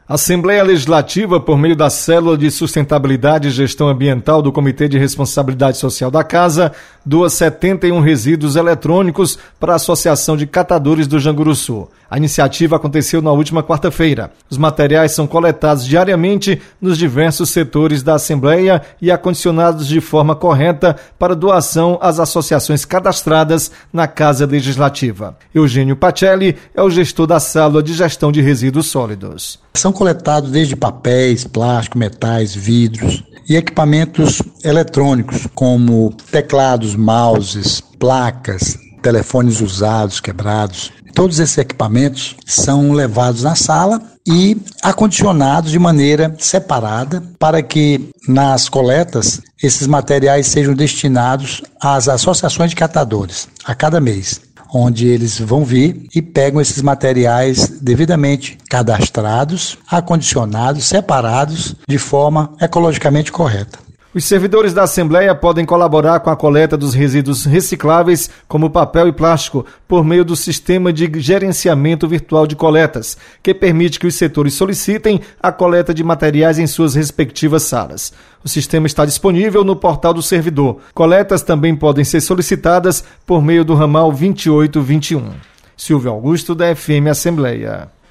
A Assembleia Legislativa, por meio da Célula de Sustentabilidade e Gestão Ambiental do Comitê de Responsabilidade Social da Casa, doa 71 resíduos eletrônicos para a Associação de Catadores do Janguruçu. A iniciativa aconteceu na última quarta-feira. Os materiais são coletados diariamente nos diversos setores da Assembleia e acondicionados de forma correta para doação às associações cadastradas na Casa Legislativa. Eugênio Pacelli é o gestor da Célula de Gestão de Resíduos Sólidos. São coletados desde papéis, plástico, metais, vidros e equipamentos eletrônicos como teclados, mouses, placas, telefones usados, quebrados. Todos esses equipamentos são levados na sala e acondicionados de maneira separada para que nas coletas esses materiais sejam destinados às associações de catadores a cada mês, onde eles vão vir e pegam esses materiais devidamente cadastrados, acondicionados, separados de forma ecologicamente correta. Os servidores da Assembleia podem colaborar com a coleta dos resíduos recicláveis, como papel e plástico, por meio do Sistema de Gerenciamento Virtual de Coletas, que permite que os setores solicitem a coleta de materiais em suas respectivas salas. O sistema está disponível no portal do servidor. Coletas também podem ser solicitadas por meio do ramal 2821. Silvio Augusto, da FM Assembleia.